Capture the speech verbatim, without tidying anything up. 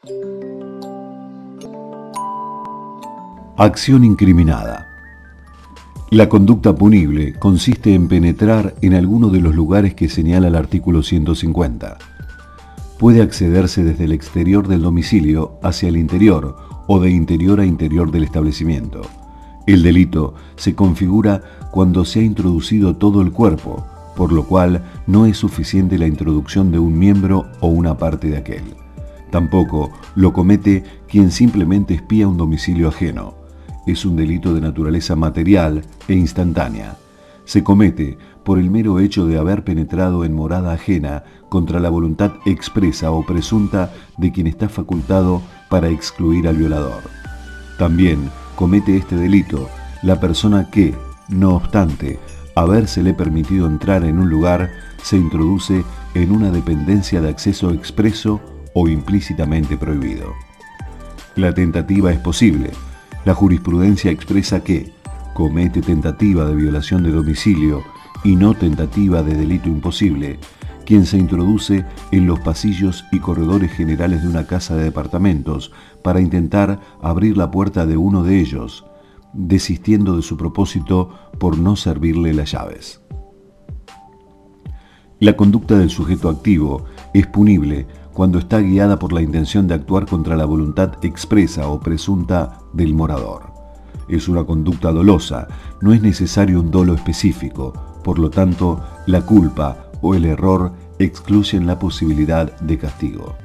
Acción incriminada. La conducta punible consiste en penetrar en alguno de los lugares que señala el artículo ciento cincuenta. Puede accederse desde el exterior del domicilio hacia el interior o de interior a interior del establecimiento. El delito se configura cuando se ha introducido todo el cuerpo, por lo cual no es suficiente la introducción de un miembro o una parte de aquel. Tampoco lo comete quien simplemente espía un domicilio ajeno. Es un delito de naturaleza material e instantánea. Se comete por el mero hecho de haber penetrado en morada ajena contra la voluntad expresa o presunta de quien está facultado para excluir al violador. También comete este delito la persona que, no obstante habérsele permitido entrar en un lugar, se introduce en una dependencia de acceso expreso o implícitamente prohibido. La tentativa es posible. La jurisprudencia expresa que comete tentativa de violación de domicilio y no tentativa de delito imposible quien se introduce en los pasillos y corredores generales de una casa de departamentos para intentar abrir la puerta de uno de ellos, desistiendo de su propósito por no servirle las llaves. La conducta del sujeto activo es punible cuando está guiada por la intención de actuar contra la voluntad expresa o presunta del morador. Es una conducta dolosa, no es necesario un dolo específico, por lo tanto, la culpa o el error excluyen la posibilidad de castigo.